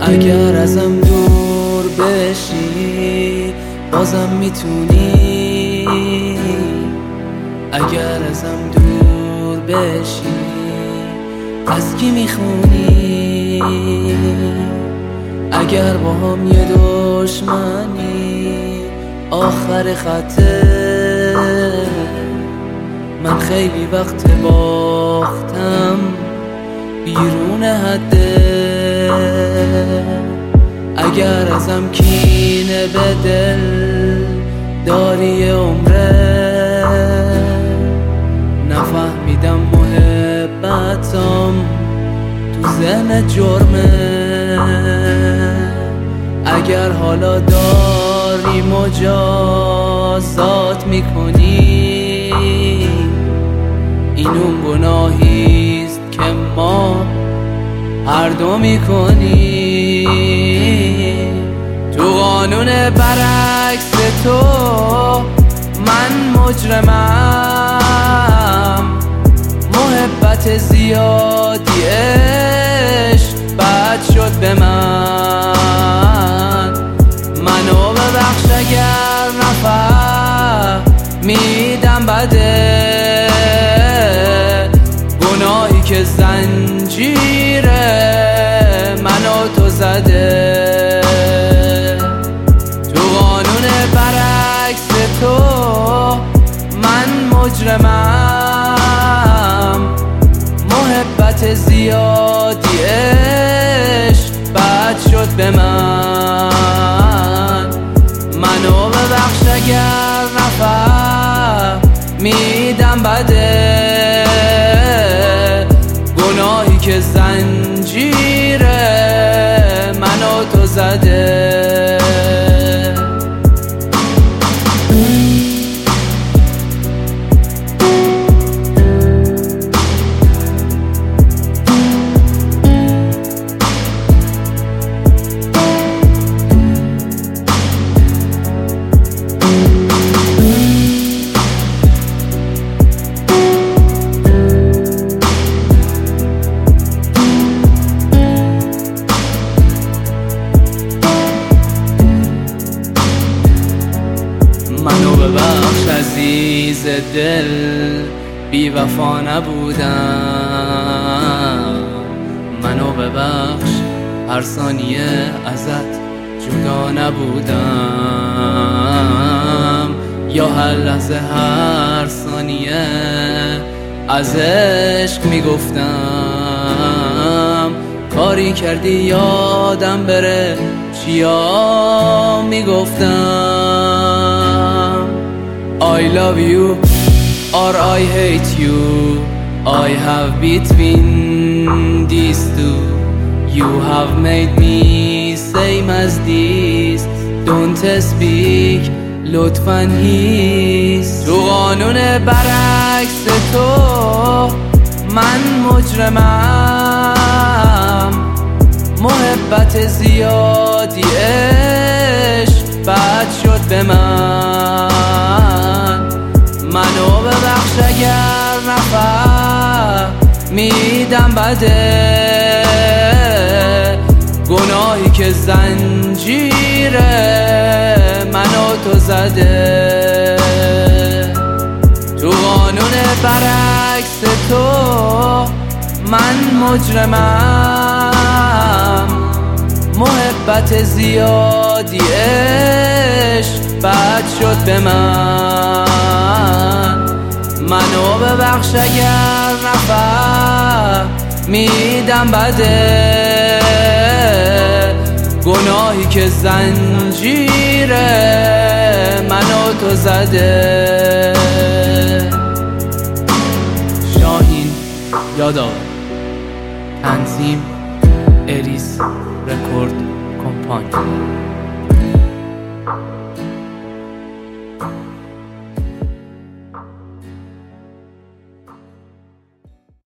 اگر ازم دور بشی بازم میتونی، اگر ازم دور بشی از کی میخونی؟ اگر با هم یه دشمنی آخر خطه، من خیلی وقت باختم بیرون حده. اگر ازم کینه به دل داری عمره، نفهمیدم محبتم تو ذهن جرمه. اگر حالا داری مجازات میکنی، این اون گناهیست که ما هر دو میکنی. تو قانون برعکس تو من مجرمم، محبت زیادی عشق بد شد به من. منو ببخش اگر نفهمیدم بده، گناهی که زنجیر منو تو زده. تو قانون برعکس تو من مجرمم، محبت زیادی عشق بد شد به من. منو ببخش اگر نفهمیدم بده، گناهی که زنجیر منو تو زده. منو ببخش عزیز دل، بی وفا نبودم. منو ببخش هر ثانیه ازت جدا نبودم، یا هر لحظه هر ثانیه از عشق میگفتم. کاری کردی یادم بره چیا میگفتم. I love you or I hate you, I have between these two. You have made me same as this, don't speak لطفاً هیس. تو قانون برعکس تو من مجرمم، محبت زیادی عشق بد شد به من. منو ببخش اگر نفهمیدم بده، گناهی که زنجیر منو تو زده. تو قانون برعکس تو من مجرمم، محبت زیادی عشق بد شد به من. منو ببخش اگر نفهمیدم بده، گناهی که زنجیر منو تو زده. شاهین یادآور، تنظیم اریس رکورد کمپانی.